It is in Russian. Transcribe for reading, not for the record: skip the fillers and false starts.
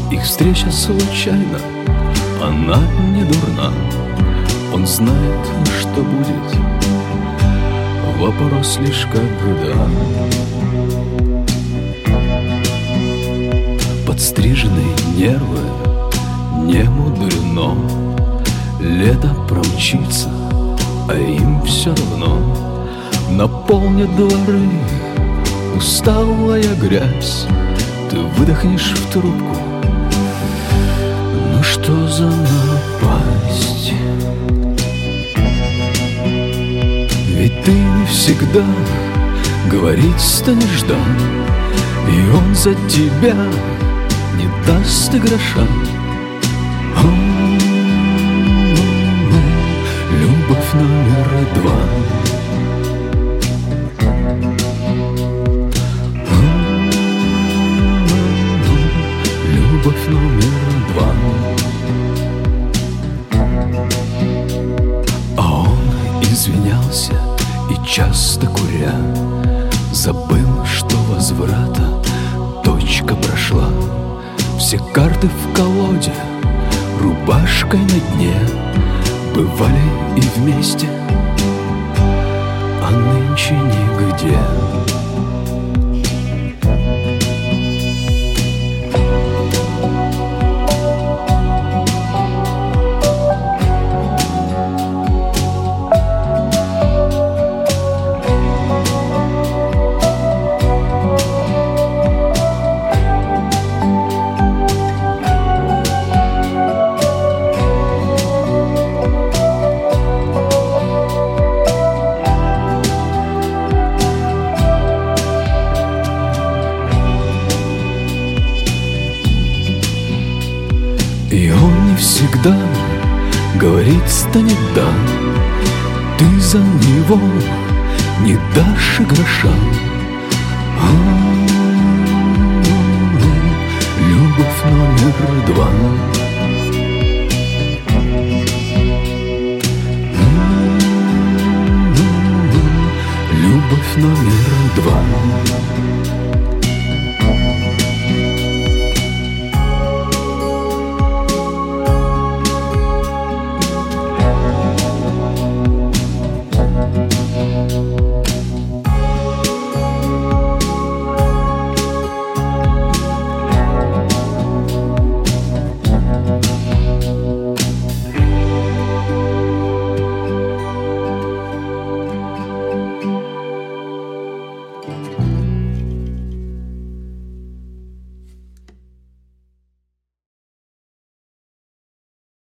Их встреча случайна, она не дурна. Он знает, что будет, вопрос лишь когда. Подстриженные нервы не мудрено. Лето промчится, а им все равно. Наполнят дворы усталая грязь. Ты выдохнешь в трубку, ну что за напасть? Ведь ты всегда говорить станешь «да», и он за тебя не даст и гроша. Любовь номер 2. Любовь номер 2. А он извинялся и часто куря забыл, что возврата точка прошла. Все карты в колоде, рубашкой на дне. Бывали и вместе, а нынче нигде. И он не всегда говорить станет «да». Ты за него не дашь и гроша. Любовь номер 2.